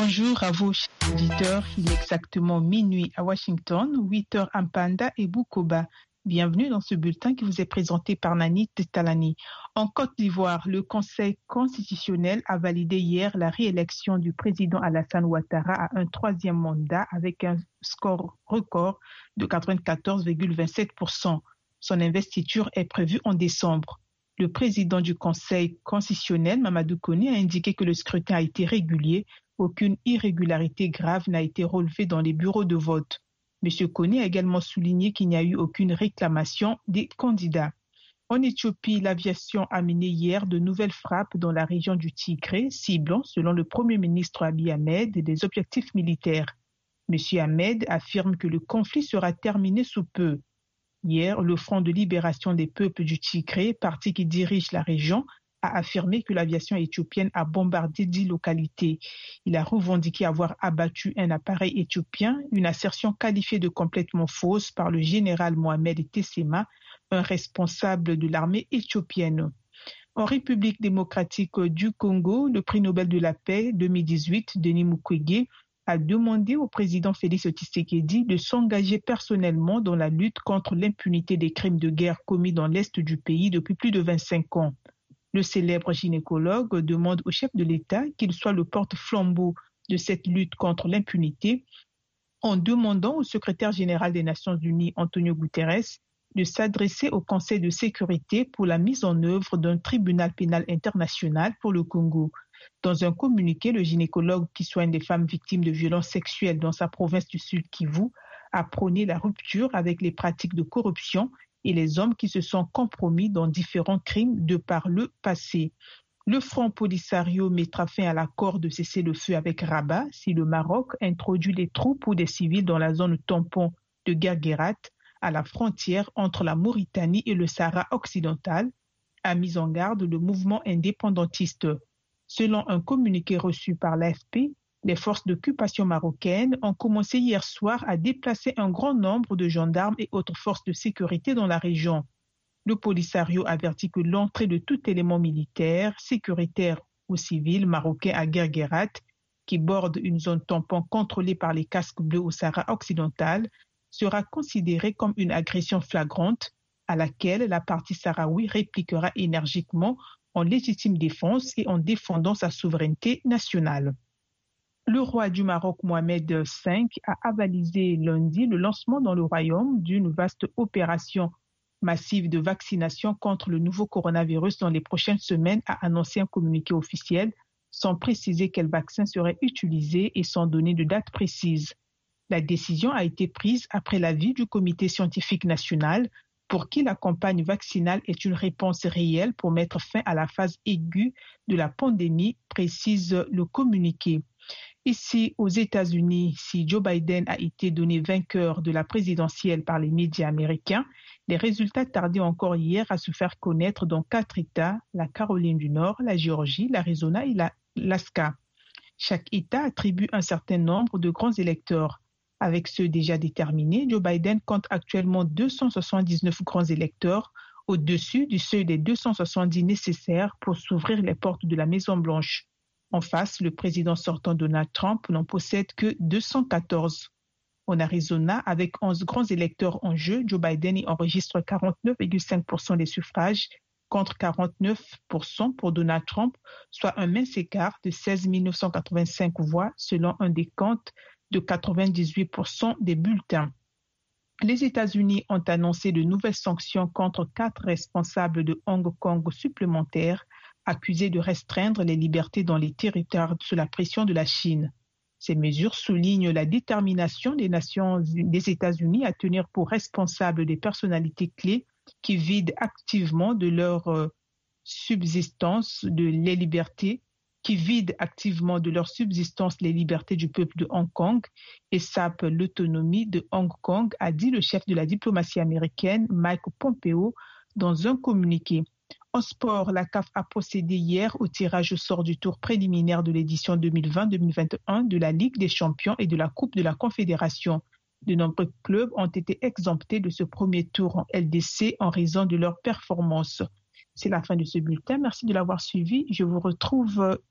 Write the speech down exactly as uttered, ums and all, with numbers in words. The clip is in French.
Bonjour à vous, chers auditeurs. Il est exactement minuit à Washington, huit heures à Mpanda et Bukoba. Bienvenue dans ce bulletin qui vous est présenté par Nani Talani. En Côte d'Ivoire, le Conseil constitutionnel a validé hier la réélection du président Alassane Ouattara à un troisième mandat avec un score record de quatre-vingt-quatorze virgule vingt-sept pour cent. Son investiture est prévue en décembre. Le président du Conseil constitutionnel, Mamadou Koné, a indiqué que le scrutin a été régulier. Aucune irrégularité grave n'a été relevée dans les bureaux de vote. M. Koné a également souligné qu'il n'y a eu aucune réclamation des candidats. En Éthiopie, l'aviation a mené hier de nouvelles frappes dans la région du Tigré, ciblant, selon le Premier ministre Abiy Ahmed, des objectifs militaires. M. Ahmed affirme que le conflit sera terminé sous peu. Hier, le Front de libération des peuples du Tigré, parti qui dirige la région, a affirmé que l'aviation éthiopienne a bombardé dix localités. Il a revendiqué avoir abattu un appareil éthiopien, une assertion qualifiée de complètement fausse par le général Mohamed Tessema, un responsable de l'armée éthiopienne. En République démocratique du Congo, le prix Nobel de la paix deux mille dix-huit, Denis Mukwege, a demandé au président Félix Tshisekedi de s'engager personnellement dans la lutte contre l'impunité des crimes de guerre commis dans l'est du pays depuis plus de vingt-cinq ans. Le célèbre gynécologue demande au chef de l'État qu'il soit le porte-flambeau de cette lutte contre l'impunité en demandant au secrétaire général des Nations Unies, Antonio Guterres, de s'adresser au Conseil de sécurité pour la mise en œuvre d'un tribunal pénal international pour le Congo. Dans un communiqué, le gynécologue qui soigne les femmes victimes de violences sexuelles dans sa province du Sud Kivu a prôné la rupture avec les pratiques de corruption et les hommes qui se sont compromis dans différents crimes de par le passé. Le Front Polisario mettra fin à l'accord de cessez-le-feu avec Rabat si le Maroc introduit les troupes ou des civils dans la zone tampon de Guerguerat, à la frontière entre la Mauritanie et le Sahara occidental, a mis en garde le mouvement indépendantiste. Selon un communiqué reçu par l'A F P, les forces d'occupation marocaines ont commencé hier soir à déplacer un grand nombre de gendarmes et autres forces de sécurité dans la région. Le Polisario avertit que l'entrée de tout élément militaire, sécuritaire ou civil marocain à Guerguerat, qui borde une zone tampon contrôlée par les casques bleus au Sahara occidental, sera considérée comme une agression flagrante à laquelle la partie sahraoui répliquera énergiquement en légitime défense et en défendant sa souveraineté nationale. Le roi du Maroc, Mohamed cinq, a avalisé lundi le lancement dans le royaume d'une vaste opération massive de vaccination contre le nouveau coronavirus dans les prochaines semaines, a annoncé un communiqué officiel, sans préciser quel vaccin serait utilisé et sans donner de date précise. La décision a été prise après l'avis du Comité scientifique national pour qui la campagne vaccinale est une réponse réelle pour mettre fin à la phase aiguë de la pandémie, précise le communiqué. Ici, aux États-Unis, si Joe Biden a été donné vainqueur de la présidentielle par les médias américains, les résultats tardaient encore hier à se faire connaître dans quatre États, la Caroline du Nord, la Géorgie, l'Arizona et l'Alaska. Chaque État attribue un certain nombre de grands électeurs. Avec ceux déjà déterminés, Joe Biden compte actuellement deux cent soixante-dix-neuf grands électeurs, au-dessus du seuil des deux cent soixante-dix nécessaires pour s'ouvrir les portes de la Maison-Blanche. En face, le président sortant Donald Trump n'en possède que deux cent quatorze. En Arizona, avec onze grands électeurs en jeu, Joe Biden y enregistre quarante-neuf virgule cinq pour cent des suffrages contre quarante-neuf pour cent pour Donald Trump, soit un mince écart de seize mille neuf cent quatre-vingt-cinq voix selon un décompte de quatre-vingt-dix-huit pour cent des bulletins. Les États-Unis ont annoncé de nouvelles sanctions contre quatre responsables de Hong Kong supplémentaires accusés de restreindre les libertés dans les territoires sous la pression de la Chine. Ces mesures soulignent la détermination des nations des États-Unis à tenir pour responsables des personnalités clés qui vident activement de leur euh, subsistance de les libertés qui vident activement de leur subsistance les libertés du peuple de Hong Kong et sapent l'autonomie de Hong Kong, a dit le chef de la diplomatie américaine, Mike Pompeo, dans un communiqué. En sport, la C A F a procédé hier au tirage au sort du tour préliminaire de l'édition deux mille vingt deux mille vingt et un de la Ligue des champions et de la Coupe de la Confédération. De nombreux clubs ont été exemptés de ce premier tour en L D C en raison de leur performance. C'est la fin de ce bulletin. Merci de l'avoir suivi. Je vous retrouve